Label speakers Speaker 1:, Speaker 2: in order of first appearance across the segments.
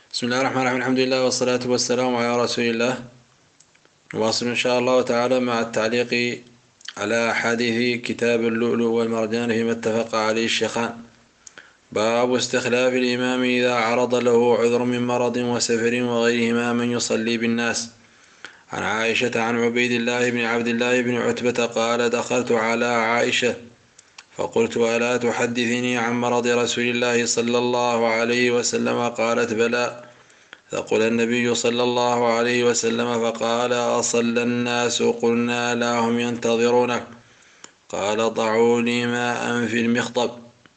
Speaker 1: بسم الله الرحمن الرحيم. الحمد لله والصلاة والسلام على رسول الله. نواصل إن شاء الله تعالى مع التعليق على حديث كتاب اللؤلؤ والمرجان فيما اتفق عليه الشيخان. باب استخلاف الإمام إذا عرض له عذر من مرض وسفر وغيرهما من يصلي بالناس. عن عائشة عن عبيد الله بن عبد الله بن عتبة قال: دخلت على عائشة فقلت: ألا تحدثني عن مرض رسول الله صلى الله عليه وسلم؟ قالت: بلى. فقل النبي صلى الله عليه وسلم فقال: أصلى الناس؟ قلنا: لا، هم ينتظرونك. قال: ضعوا لي ماء في المخضب.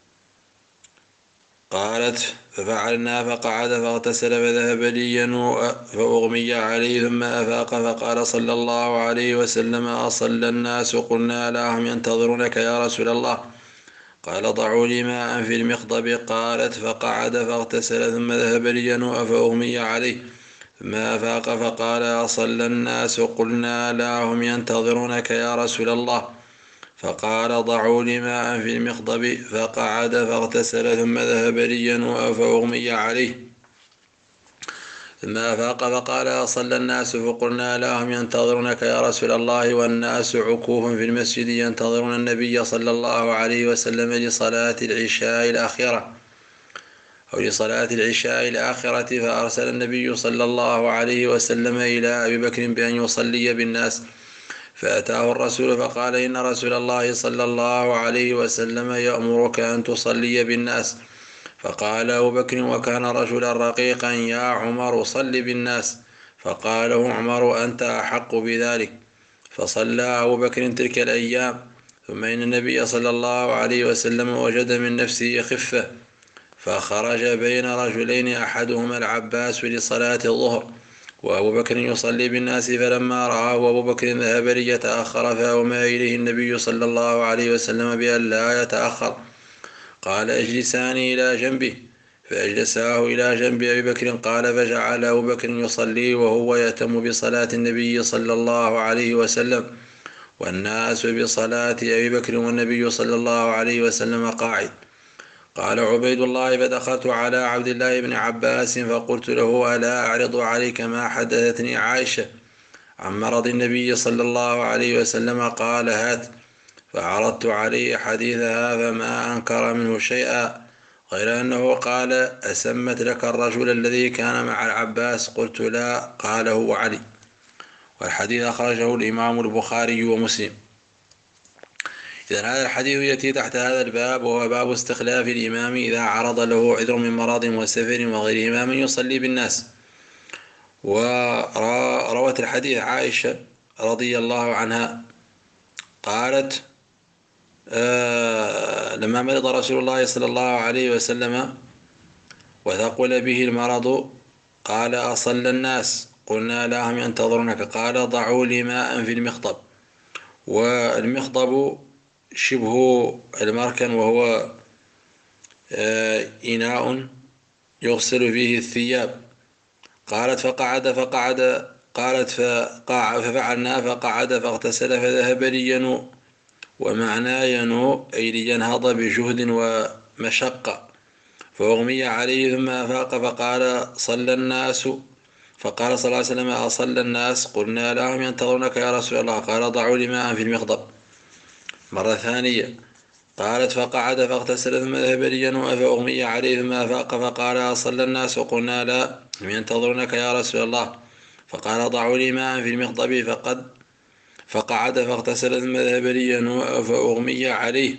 Speaker 1: قالت: ففعلنا، فقعد فاغتسل فذهب لينوء فأغمي عليه ثم أفاق فقال صلى الله عليه وسلم: أصلى الناس؟ قلنا: لا، هم ينتظرونك يا رسول الله. قال: ضعوا لي ماء في المخضب. قالت: فقعد فاغتسل ثم ذهب لينوء فأغمي عليه ثم أفاق فقال: أصلى الناس؟ قلنا: لا، هم ينتظرونك يا رسول الله. فقال: ضعوا لي ماء في المخضب. فقعد فاغتسل ثم ذهب لينوء فأغمي عليه ثم أفاق فقال: أصلى الناس؟ فقلنا: لا، هم ينتظرونك يا رسول الله. والناس عكوف في المسجد ينتظرون النبي صلى الله عليه وسلم لصلاة العشاء الآخرة. فأرسل النبي صلى الله عليه وسلم إلى أبي بكر بأن يصلي بالناس، فأتاه الرسول فقال: إن رسول الله صلى الله عليه وسلم يأمرك أن تصلي بالناس. فقال أبو بكر وكان رجلا رقيقا: يا عمر، صل بالناس. فقال له عمر: أنت أحق بذلك. فصلى أبو بكر تلك الأيام. ثم إن النبي صلى الله عليه وسلم وجد من نفسه خفة، فخرج بين رجلين أحدهما العباس لصلاة الظهر وأبو بكر يصلي بالناس، فلما رآه أبو بكر ذهب ليتأخر، فأومى إليه النبي صلى الله عليه وسلم بأن لا يتأخر. قال: اجلساني إلى جنبه. فأجلساه إلى جنب أبي بكر. قال: فجعل أبو بكر يصلي وهو يأتم بصلاة النبي صلى الله عليه وسلم والناس بصلاة أبي بكر والنبي صلى الله عليه وسلم قاعد. قال عبيد الله: فدخلت على عبد الله بن عباس فقلت له: ألا أعرض عليك ما حدثتني عائشة عن مرض النبي صلى الله عليه وسلم؟ قال: هات. فعرضت عليه حديثها فما أنكر منه شيئا، غير أنه قال: أسمت لك الرجل الذي كان مع العباس؟ قلت: لا. قال: هو علي. والحديث أخرجه الإمام البخاري ومسلم. إذن هذا الحديث يأتي تحت هذا الباب، وهو باب استخلاف الإمام إذا عرض له عذر من مرض وسفر وغيرهما من يصلي بالناس. وروت الحديث عائشة رضي الله عنها قالت: لما مرض رسول الله صلى الله عليه وسلم وثقل به المرض قال: أصلى الناس؟ قلنا: لا، هم ينتظرونك. قال: ضعوا لي ماء في المخضب. والمخضب شبه المركن، وهو إناء يغسل فيه الثياب. قالت: قالت: ففعلنا، فقعد فاغتسل فذهب لينوء. ومعنى ينوء أي لينهض بجهد ومشقة. فأغمي عليه ثم أفاق فقال: صلى الناس؟ فقال صلى الله عليه وسلم: أصلى الناس؟ قلنا: لا، هم ينتظرونك يا رسول الله. قال: ضعوا لي ماء في المخضب. مرة ثانية قالت: فقعد فاغتسل ثم ذهب لينوء فأغمي عليه ثم أفاق فقال: أصلى الناس؟ قلنا: لا، هم ينتظرونك يا رسول الله. فقال: ضعوا لي ماء في المخضب. فقعد فاغتسل ثم ذهب لينوء فأغمي عليه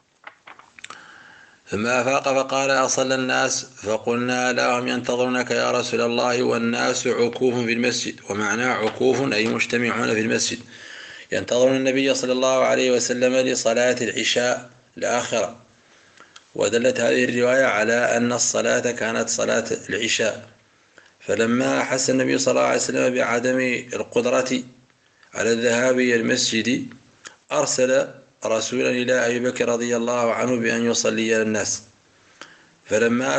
Speaker 1: ثم أفاق فقال: أصلى الناس؟ فقلنا: لا، هم ينتظرونك يا رسول الله. والناس عكوف في المسجد. ومعنى عكوف أي مجتمعون في المسجد ينتظرون النبي صلى الله عليه وسلم لصلاة العشاء الآخرة. ودلت هذه الرواية على أن الصلاة كانت صلاة العشاء. فلما أحس النبي صلى الله عليه وسلم بعدم القدرة على الذهاب إلى المسجد أرسل رسولا إلى أبي بكر رضي الله عنه بأن يصلي للناس. فلما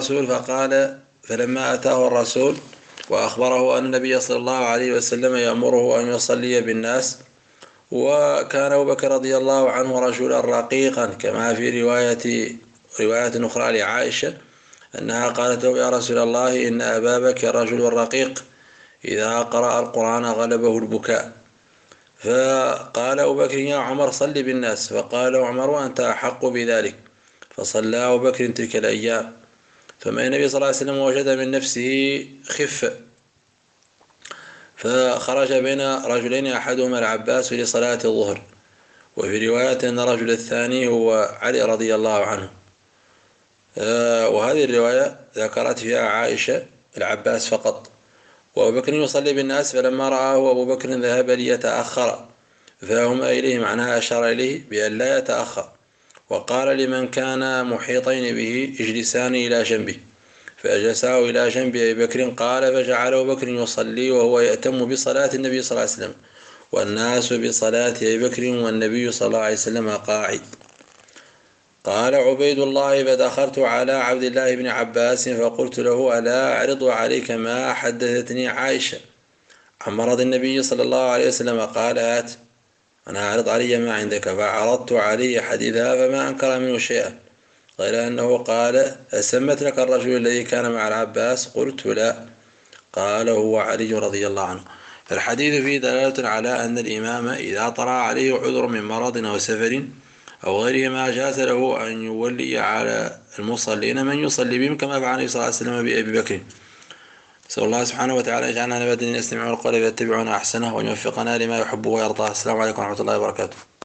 Speaker 1: أتاه الرسول وأخبره أن النبي صلى الله عليه وسلم يأمره أن يصلي بالناس، وكان أبو بكر رضي الله عنه رجلا رقيقا، كما في رواية أخرى لعائشة أنها قالت له: يا رسول الله، إن أبا بكر رجل رقيق إذا قرأ القرآن غلبه البكاء. فقال أبو بكر: يا عمر، صل بالناس. فقال عمر: أنت أحق بذلك. فصلى أبو بكر تلك الأيام. ثم النبي صلى الله عليه وسلم وجد من نفسه خفة، فخرج بين رجلين أحدهما العباس لصلاة الظهر، وفي رواية أن الرجل الثاني هو علي رضي الله عنه. وهذه الرواية ذكرت فيها عائشة العباس فقط، وأبو بكر يصلي بالناس، فلما رآه أبو بكر ذهب ليتأخر، فهم إليه، معناها أشار إليه بأن لا يتأخر، وقال لمن كان محيطين به: اجلسان إلى جنبه. فأجلساه إلى جنب أبي بكر. قال: فجعل أبو بكر يصلي وهو يأتم بصلاة النبي صلى الله عليه وسلم، والناس بصلاة أبي بكر، والنبي صلى الله عليه وسلم قاعد. قال عبيد الله: فدخلت على عبد الله بن عباس فقلت له: ألا أعرض عليك ما حدثتني عائشة عن مرض النبي صلى الله عليه وسلم؟ قال: هات. أنا أعرض علي ما عندك. فعرضت عليه حديثها فما أنكر منه شيئا، غير أنه قال: أسمت لك الرجل الذي كان مع العباس؟ قلت: لا. قال: هو علي رضي الله عنه. الحديث فيه دلالة على أن الإمام إذا طرأ عليه عذر من مرض أو سفر أو غيرهما جاز له أن يولي على المصلين من يصلي بهم، كما فعل النبي صلى الله عليه وسلم بأبي بكر. نسأل الله سبحانه وتعالى يجعلنا من الذين يستمعون القول فيتبعون أحسنه، وأن يوفقنا لما يحب ويرضاه. السلام عليكم ورحمة الله وبركاته.